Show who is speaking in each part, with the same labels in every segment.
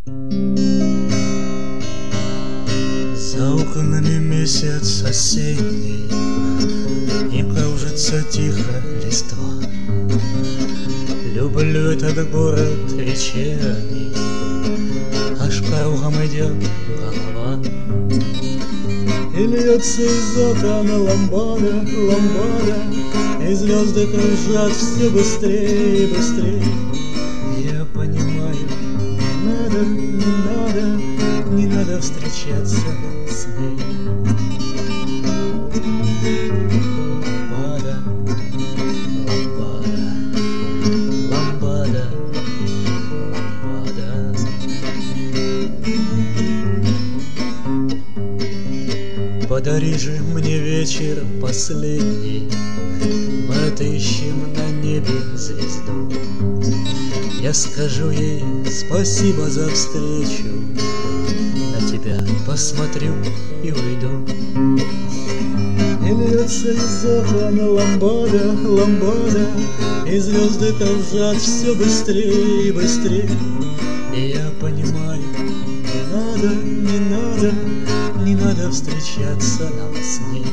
Speaker 1: За окнами месяц осенний, и кружится тихо листва. Люблю этот город вечерний, аж кругом идет голова. И льется из окон ламбада, ламбада, и звезды кружат все быстрее и быстрее. Я понимаю, не надо встречаться с ней. Ламбада, ламбада, ламбада, ламбада. Подари же мне вечер последний, мы отыщем на небе звезду. Я скажу ей спасибо за встречу, на тебя посмотрю и уйду. И льется из окон ламбада, ламбада, и звезды кружат все быстрее и быстрее. И я понимаю, не надо встречаться нам с ней.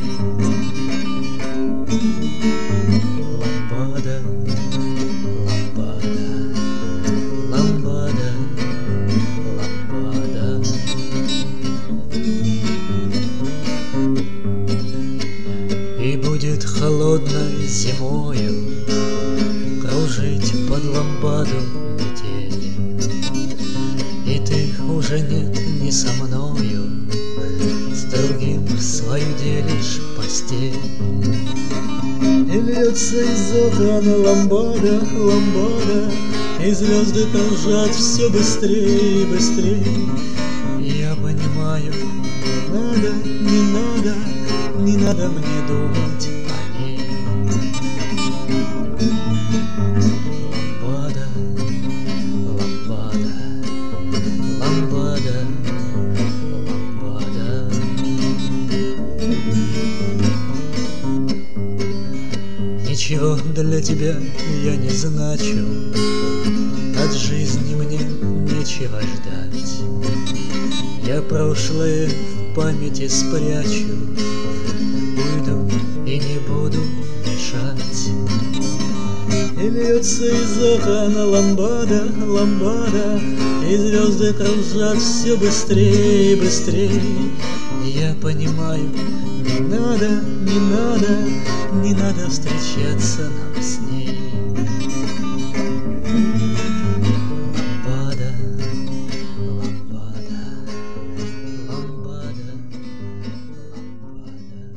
Speaker 1: Ламбада, ламбада, ламбада, ламбада. И будет холодной зимою кружить под ламбаду метели. И ты уже нет не со мною, с другим свою делишь постель. И льется из окон ламбада, ламбада, и звезды кружат все быстрее и быстрее. Я понимаю, не надо мне думать о ней. Ламбада, ламбада, ламбада, ламбада. Ничего для тебя я не значу, от жизни мне нечего ждать. Я прошлое в памяти спрячу, уйду и не буду мешать. И льется из окон ламбада, ламбада, и звезды кружат все быстрее и быстрее. Я понимаю, не надо встречаться нам с ней. Ламбада, ламбада, ламбада, ламбада.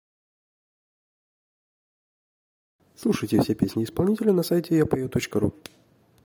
Speaker 2: Слушайте все песни исполнителя на сайте yapою.ru.